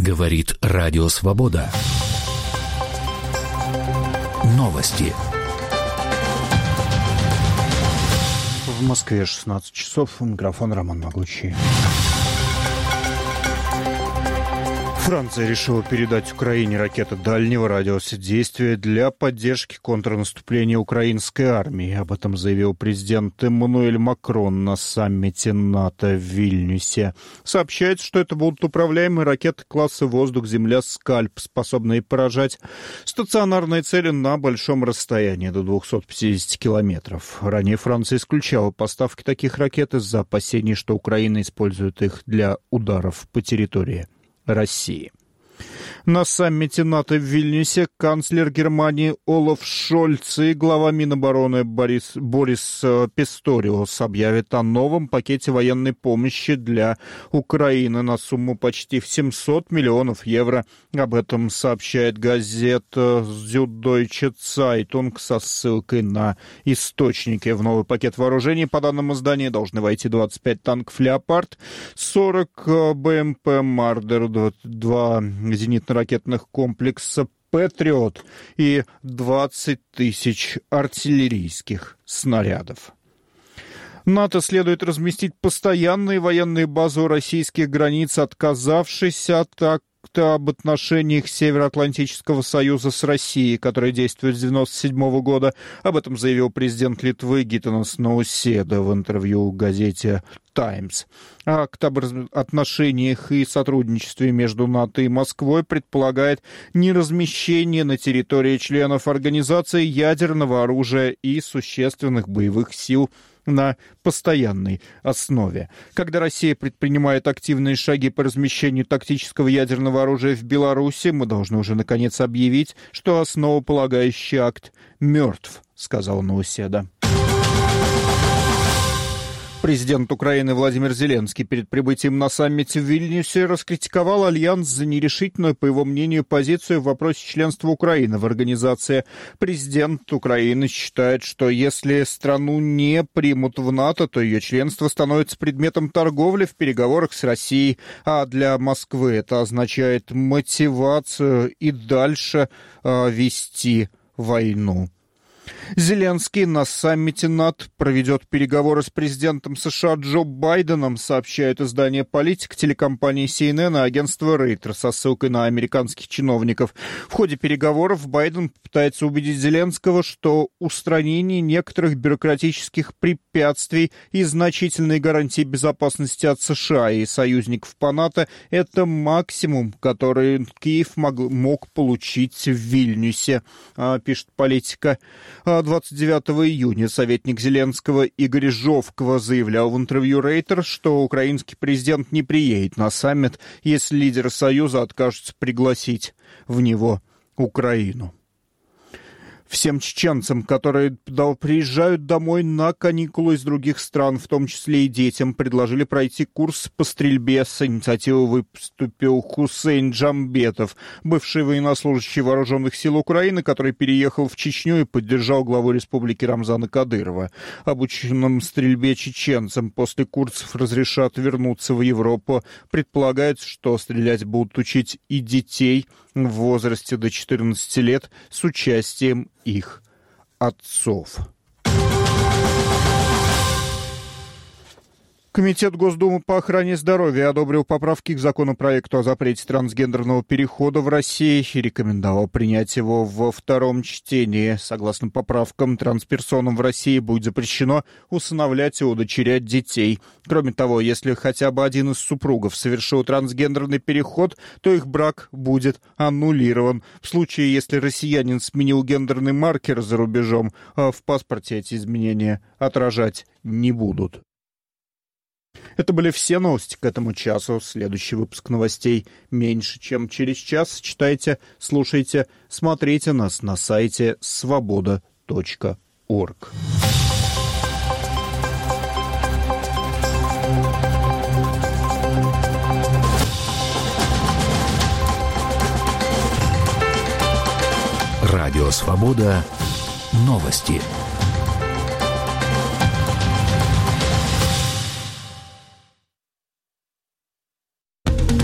Говорит Радио Свобода. Новости. В Москве 16 часов. Микрофон Роман Могучий. Франция решила передать Украине ракеты дальнего радиуса действия для поддержки контрнаступления украинской армии. Об этом заявил президент Эммануэль Макрон на саммите НАТО в Вильнюсе. Сообщается, что это будут управляемые ракеты класса «Воздух-Земля» «Скальп», способные поражать стационарные цели на большом расстоянии до 250 километров. Ранее Франция исключала поставки таких ракет из-за опасений, что Украина использует их для ударов по территории России. На саммите НАТО в Вильнюсе канцлер Германии Олаф Шольц и глава Минобороны Борис Писториус объявят о новом пакете военной помощи для Украины на сумму почти в 700 миллионов евро. Об этом сообщает газета Süddeutsche Zeitung со ссылкой на источники. В новый пакет вооружений, по данным издания, должны войти 25 танков «Леопард», 40 БМП «Мардер», 2 зенитно-ракетных комплекса «Патриот» и 20 тысяч артиллерийских снарядов. НАТО следует разместить постоянные военные базы у российских границ, отказавшись от акта об отношениях Североатлантического союза с Россией, который действует с 1997 года. Об этом заявил президент Литвы Гитанас Науседа в интервью газете «Таймс». Акт об отношениях и сотрудничестве между НАТО и Москвой предполагает неразмещение на территории членов организации ядерного оружия и существенных боевых сил на постоянной основе. Когда Россия предпринимает активные шаги по размещению тактического ядерного оружия в Беларуси, мы должны уже наконец объявить, что основополагающий акт мертв, сказал Науседа. Президент Украины Владимир Зеленский перед прибытием на саммите в Вильнюсе раскритиковал Альянс за нерешительную, по его мнению, позицию в вопросе членства Украины в организации. Президент Украины считает, что если страну не примут в НАТО, то ее членство становится предметом торговли в переговорах с Россией, а для Москвы это означает мотивацию и дальше вести войну. Зеленский на саммите НАТО проведет переговоры с президентом США Джо Байденом, сообщает издание «Политик», телекомпании CNN и агентство Рейтер со ссылкой на американских чиновников. В ходе переговоров Байден пытается убедить Зеленского, что устранение некоторых бюрократических препятствий и значительные гарантии безопасности от США и союзников по НАТО – это максимум, который Киев мог получить в Вильнюсе, пишет «Политика». 29 июня советник Зеленского Игорь Жовква заявлял в интервью Рейтер, что украинский президент не приедет на саммит, если лидеры Союза откажутся пригласить в него Украину. Всем чеченцам, которые приезжают домой на каникулы из других стран, в том числе и детям, предложили пройти курс по стрельбе. С инициативой выступил Хусейн Джамбетов, бывший военнослужащий вооруженных сил Украины, который переехал в Чечню и поддержал главу республики Рамзана Кадырова. Обученным стрельбе чеченцам после курсов разрешат вернуться в Европу. Предполагается, что стрелять будут учить и детей в возрасте до 14 лет с участием их отцов. Комитет Госдумы по охране здоровья одобрил поправки к законопроекту о запрете трансгендерного перехода в России и рекомендовал принять его во втором чтении. Согласно поправкам, трансперсонам в России будет запрещено усыновлять и удочерять детей. Кроме того, если хотя бы один из супругов совершил трансгендерный переход, то их брак будет аннулирован. В случае, если россиянин сменил гендерный маркер за рубежом, в паспорте эти изменения отражать не будут. Это были все новости к этому часу. Следующий выпуск новостей меньше, чем через час. Читайте, слушайте, смотрите нас на сайте svoboda.org. Радио «Свобода». Новости.